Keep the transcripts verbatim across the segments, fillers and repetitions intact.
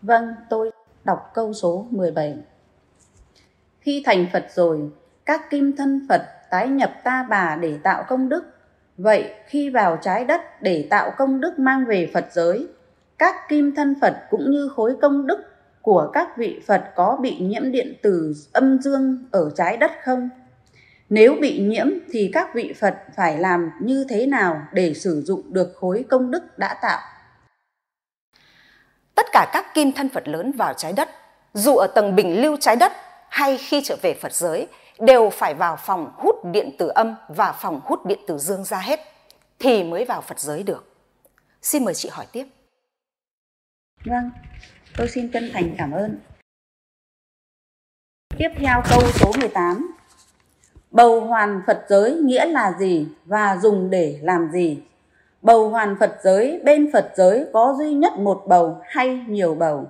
Vâng, tôi đọc câu số mười bảy. Khi thành Phật rồi, các kim thân Phật tái nhập Ta Bà để tạo công đức. Vậy khi vào trái đất để tạo công đức mang về Phật giới, các kim thân Phật cũng như khối công đức của các vị Phật có bị nhiễm điện từ âm dương ở trái đất không? Nếu bị nhiễm thì các vị Phật phải làm như thế nào để sử dụng được khối công đức đã tạo? Tất cả các kim thân Phật lớn vào trái đất, dù ở tầng bình lưu trái đất hay khi trở về Phật giới, đều phải vào phòng hút điện từ âm và phòng hút điện từ dương ra hết, thì mới vào Phật giới được. Xin mời chị hỏi tiếp. Vâng, tôi xin chân thành cảm ơn. Tiếp theo câu số mười tám. Bầu hoàn Phật giới nghĩa là gì và dùng để làm gì? Bầu hoàn Phật giới bên Phật giới có duy nhất một bầu hay nhiều bầu?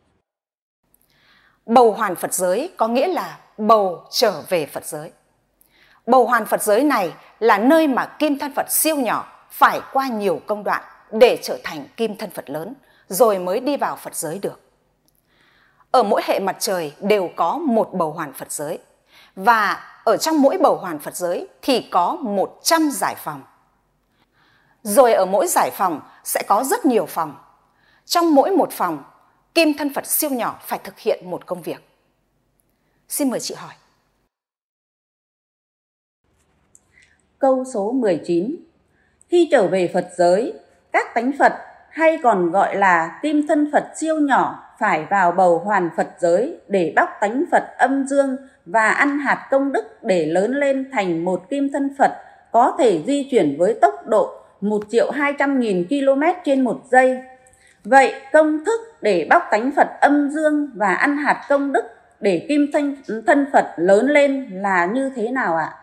Bầu hoàn Phật giới có nghĩa là bầu trở về Phật giới. Bầu hoàn Phật giới này là nơi mà kim thân Phật siêu nhỏ phải qua nhiều công đoạn để trở thành kim thân Phật lớn, rồi mới đi vào Phật giới được. Ở mỗi hệ mặt trời đều có một bầu hoàn Phật giới, và ở trong mỗi bầu hoàn Phật giới thì có một trăm giải phòng. Rồi ở mỗi giải phòng sẽ có rất nhiều phòng. Trong mỗi một phòng, kim thân Phật siêu nhỏ phải thực hiện một công việc. Xin mời chị hỏi. Câu số mười chín. Khi trở về Phật giới, các tánh Phật hay còn gọi là kim thân Phật siêu nhỏ phải vào bầu hoàn Phật giới để bóc tánh Phật âm dương và ăn hạt công đức để lớn lên thành một kim thân Phật có thể di chuyển với tốc độ một triệu hai trăm nghìn ki lô mét trên một giây. Vậy công thức để bóc tánh Phật âm dương và ăn hạt công đức để kim thân, thân Phật lớn lên là như thế nào ạ?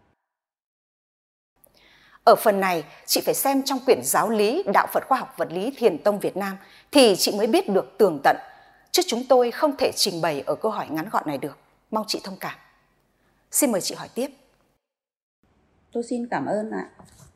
Ở phần này, chị phải xem trong quyển Giáo lý Đạo Phật Khoa học Vật lý Thiền Tông Việt Nam thì chị mới biết được tường tận, chứ chúng tôi không thể trình bày ở câu hỏi ngắn gọn này được. Mong chị thông cảm. Xin mời chị hỏi tiếp. Tôi xin cảm ơn ạ.